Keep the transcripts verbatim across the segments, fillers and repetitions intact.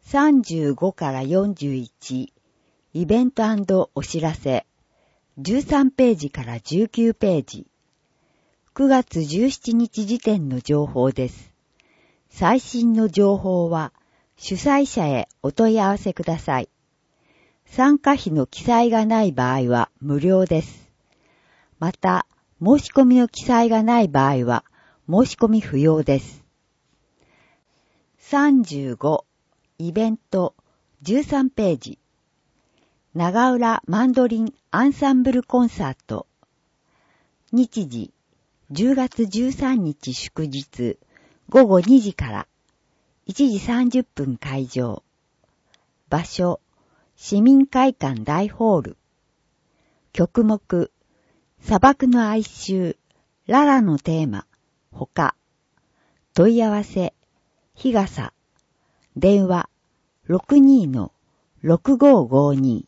さんじゅうごからよんじゅういち、イベント&お知らせ、じゅうさんページからじゅうきゅうページ、くがつじゅうしちにち時点の情報です。最新の情報は、主催者へお問い合わせください。参加費の記載がない場合は無料です。また、申し込みの記載がない場合は、申し込み不要です。さんじゅうご、イベント、じゅうさんページ。長浦マンドリンアンサンブルコンサート。日時、じゅうがつじゅうさんにち祝日、ごごにじからいちじさんじゅっぷん開場。場所、市民会館大ホール。曲目、砂漠の哀愁、ララのテーマ、他。問い合わせ、日傘。電話、ろくにのろくごごに。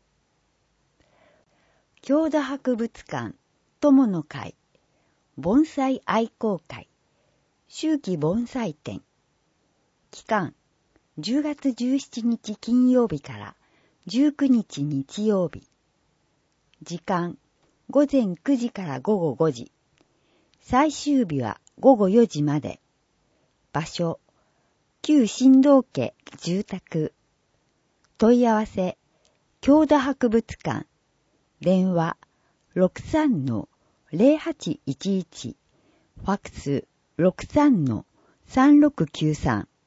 郷土博物館、友の会、盆栽愛好会、秋季盆栽展。期間、じゅうがつじゅうしちにち金曜日からじゅうくにち日曜日。時間、ごぜんくじからごごごじ。最終日はごごよじまで。場所、旧新道家住宅。問い合わせ、郷土博物館。電話、ろくさんのぜろはちいちいち。ファックス、ろくさんのさんろくきゅうさん。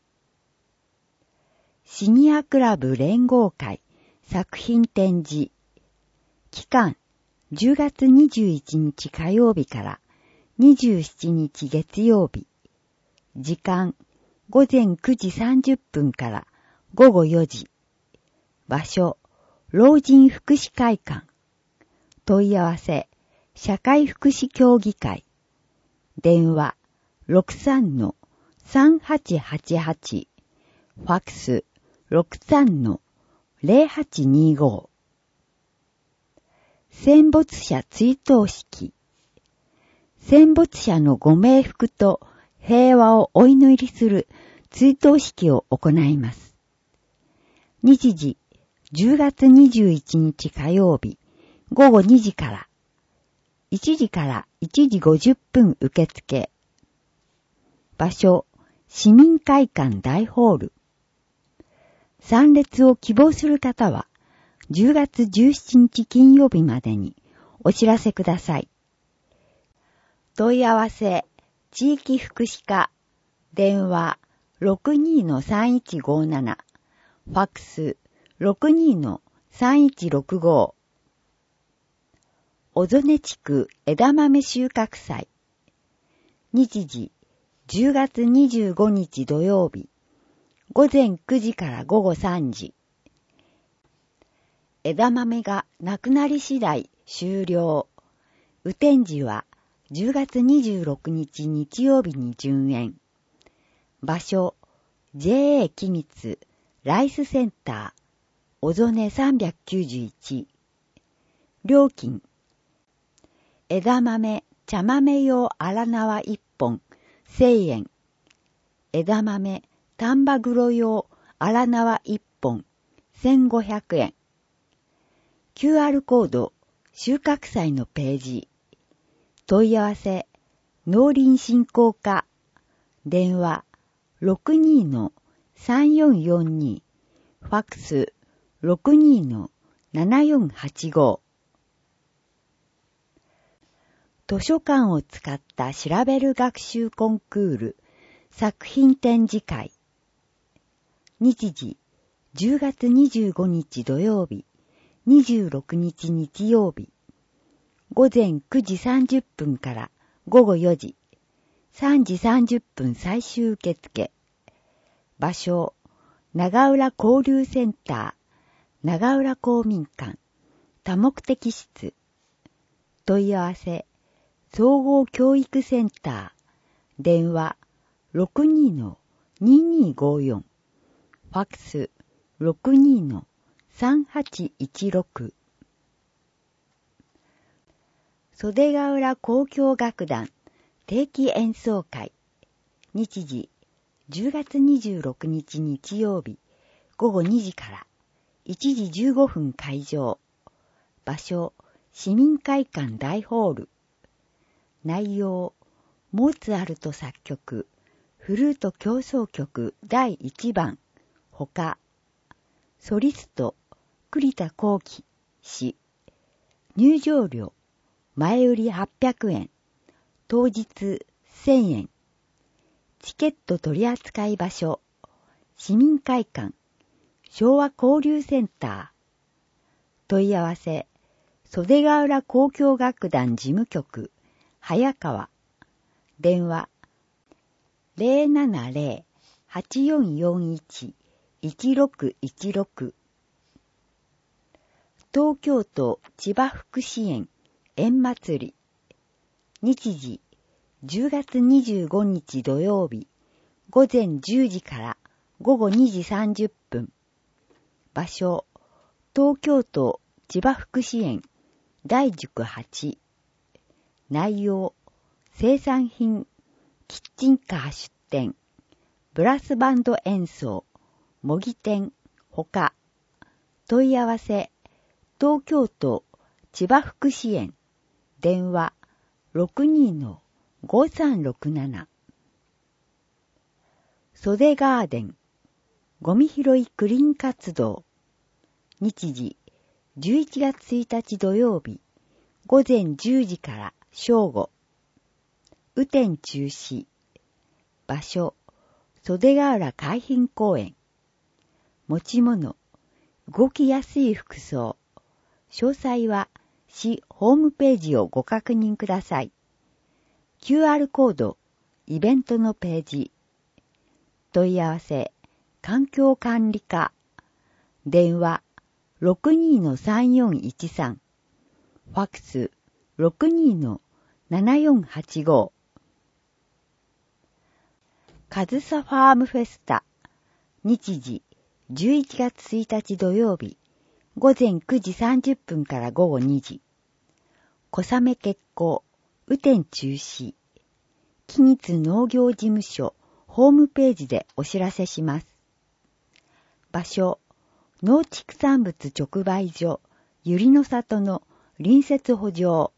シニアクラブ連合会作品展示。期間、じゅうがつにじゅういちにち火曜日からにじゅうしちにち月曜日。時間、ごぜんくじさんじゅっぷんからごごよじ。場所、老人福祉会館。問い合わせ、社会福祉協議会。電話、ろくさんのさんはちはちはち。ファックス、ろくさんのぜろはちにご。戦没者追悼式。戦没者のご冥福と平和をお祈りする追悼式を行います。日時、じゅうがつにじゅういちにち火曜日、ごごにじから、いちじからいちじごじゅっぷん受付。場所、市民会館大ホール。参列を希望する方は、じゅうがつじゅうしちにち金曜日までにお知らせください。問い合わせ、地域福祉課。電話、ろくにのさんいちごなな。ファックス、ろくにのさんいちろくご。小曽根地区枝豆収穫祭。日時、じゅうがつにじゅうごにち土曜日。ごぜんくじからごごさんじ。枝豆がなくなり次第終了。雨天時はじゅうがつにじゅうろくにち日曜日に順延。場所、ジェーエー 君津ライスセンター、小曽根さんびゃくきゅうじゅういち。料金、枝豆、茶豆用荒縄いっぽん、せんえん。枝豆、丹波黒用荒縄いっぽん、せんごひゃくえん。キューアール コード、収穫祭のページ。問い合わせ、農林振興課。電話、ろくにのさんよんよんに。ファックス、ろくにのななよんはちご。図書館を使った調べる学習コンクール作品展示会。日時、じゅうがつにじゅうごにち土曜日、にじゅうろくにち日曜日。ごぜんくじさんじゅっぷんからごごよじ。さんじさんじゅっぷん最終受付。場所、長浦交流センター、長浦公民館、多目的室。問い合わせ、総合教育センター、電話、ろくにのににごよん。ファックス、ろくにのさんはちいちろく。袖ヶ浦交響楽団定期演奏会。日時、じゅうがつにじゅうろくにち日曜日、 ごごにじからいちじじゅうごふん開場。場所、市民会館大ホール。内容、モーツァルト作曲、フルート協奏曲だいいちばん、ほか、ソリスト、栗田光輝氏。入場料、前売りはっぴゃくえん、当日せんえん。チケット取扱場所、市民会館、昭和交流センター。問い合わせ、袖ヶ浦交響楽団事務局、早川。電話、ゼロななゼロ はちよんよんいち いちろくいちろく。東京都千葉福祉園縁祭り。日時、じゅうがつにじゅうごにち土曜日、午前じゅうじからごごにじさんじゅっぷん。場所、東京都千葉福祉園大宿はち。内容、生産品、キッチンカー出店、ブラスバンド演奏、模擬店、ほか。問い合わせ、東京都千葉福祉園、電話 ろくにのごさんろくなな。袖ガーデン、ゴミ拾いクリーン活動。日時、じゅういちがつついたち土曜日、午前じゅうじから正午。雨天中止。場所、袖ヶ浦海浜公園。持ち物、動きやすい服装。詳細は市ホームページをご確認ください。キューアール コード、イベントのページ。問い合わせ、環境管理課。電話、ろくにのさんよんいちさん。ファックス、ろくにのななよんはちご。かずさファームフェスタ。日時、じゅういちがつついたち土曜日、午前くじさんじゅっぷんからごごにじ。小雨決行、雨天中止。君津農業事務所ホームページでお知らせします。場所、農畜産物直売所、ゆりの里の隣接圃場。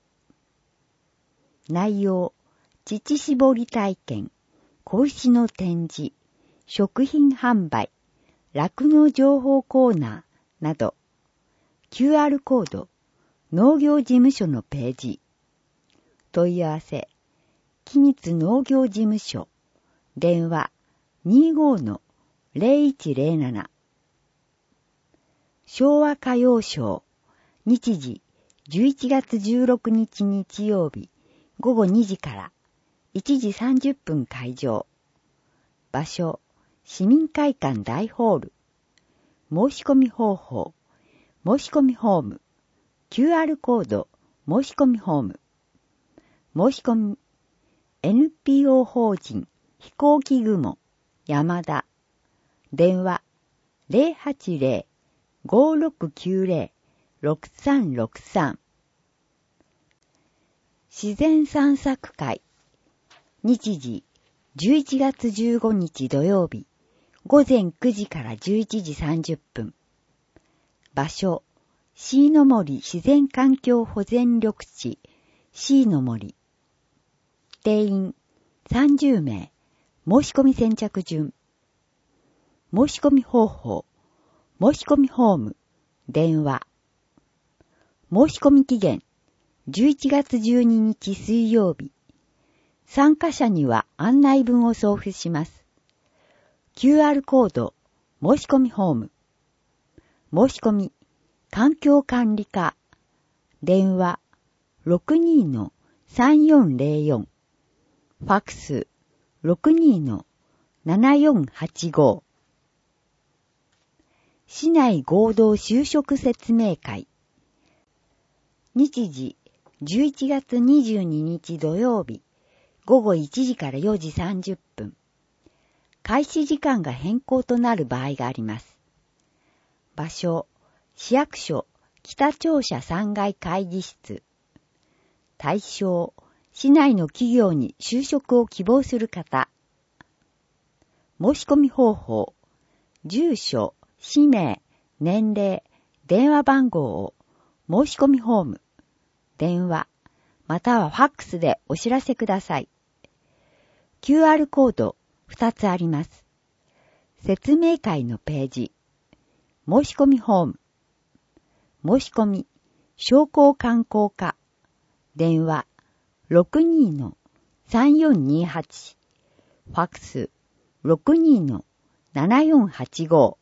内容、乳搾り体験、子牛の展示、食品販売、酪農情報コーナーなど。キューアール コード、農業事務所のページ。問い合わせ、君津農業事務所、電話 にじゅうごのゼロいちゼロなな。昭和歌謡ショー、日時じゅういちがつじゅうろくにち日曜日、ごごにじからいちじさんじゅっぷん開場。場所、市民会館大ホール。申し込み方法、申し込みフォーム、キューアール コード、申し込みフォーム。申し込み、エヌピーオー 法人、飛行機雲、山田。電話、ゼロはちゼロ ごろくきゅうゼロ ろくさんろくさん。自然散策会。日時、じゅういちがつじゅうごにち土曜日、午前くじからじゅういちじさんじゅっぷん。場所、椎の森自然環境保全緑地、椎の森。定員さんじゅうめい、申し込み先着順。申し込み方法、申し込みフォーム、電話。申し込み期限、じゅういちがつじゅうににち水曜日。参加者には案内文を送付します。キューアール コード、申し込みフォーム。申し込み、環境管理課。電話、ろくにのさんよんゼロよん。ファックス、ろくにのななよんはちご。市内合同就職説明会。日時、じゅういちがつにじゅうににち土曜日、ごごいちじからよじさんじゅっぷん。開始時間が変更となる場合があります。場所、市役所北庁舎さんがい会議室。対象、市内の企業に就職を希望する方。申し込み方法、住所、 氏名、年齢、電話番号を申し込みフォーム、電話、またはファックスでお知らせください。キューアール コードふたつあります。説明会のページ、申し込みフォーム、申し込み、商工観光課、電話 ろくにーのさんよんにはち、ファックス ろくにーのななよんはちご。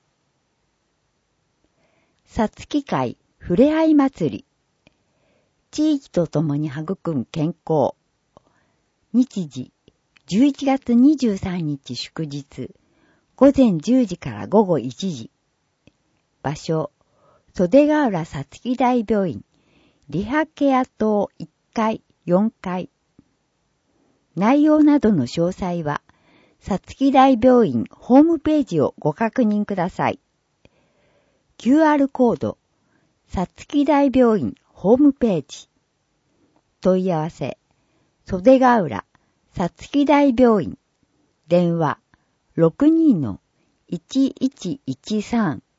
さつき会ふれあい祭り。地域とともに育む健康。日時、じゅういちがつにじゅうさんにち祝日、ごぜんじゅうじからごごいちじ。場所、袖ヶ浦さつき大病院、リハケア棟いっかい、よんかい。内容などの詳細は、さつき大病院ホームページをご確認ください。キューアール コード、さつき大病院ホームページ。問い合わせ、袖ヶ浦さつき大病院、電話 ろくにーのいちいちいちさん。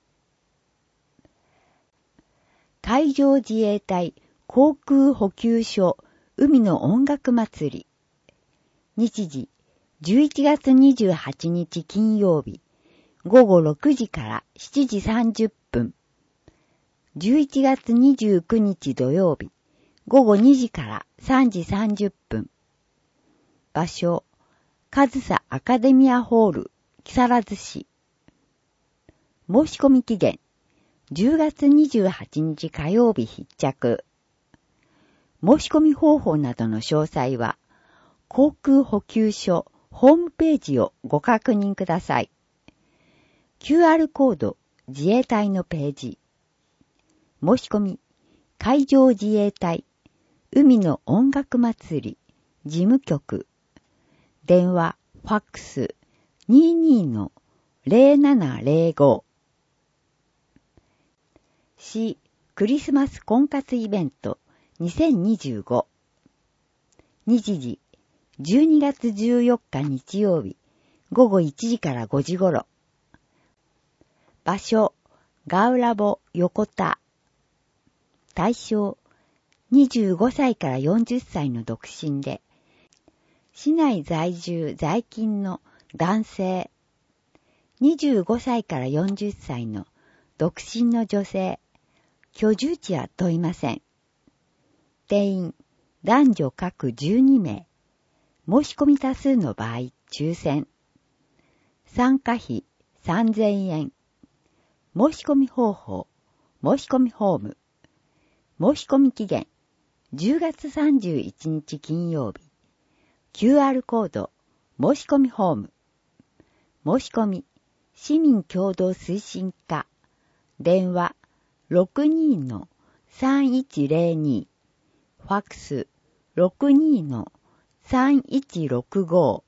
海上自衛隊航空補給所海の音楽祭り。日時、じゅういちがつにじゅうはちにち金曜日、ごごろくじからしちじさんじゅっぷん。じゅういちがつにじゅうくにち土曜日、ごごにじからさんじさんじゅっぷん。場所、かずさアカデミアホール、木更津市。申し込み期限、じゅうがつにじゅうはちにち火曜日必着。申し込み方法などの詳細は、航空補給所ホームページをご確認ください。キューアール コード自衛隊のページ。申し込み、海上自衛隊海の音楽祭り事務局。電話、ファックス にじゅうにのぜろななぜろご。市クリスマス婚活イベントにせんにじゅうご。日時、じゅうにがつじゅうよっか日曜日、ごごいちじからごじ頃。場所、ガウラボ横田。対象、にじゅうごさいからよんじゅっさいの独身で、市内在住在勤の男性、にじゅうごさいからよんじゅっさいの独身の女性、居住地は問いません。定員、男女各じゅうにめい。申し込み多数の場合、抽選。参加費さんぜんえん。申し込み方法、申し込みフォーム。申し込み期限、じゅうがつさんじゅういちにち金曜日。キューアール コード、申し込みフォーム。申し込み、市民共同推進課。電話、ろくにーのさんいちぜろに。ファックス、ろくにーのさんいちろくご。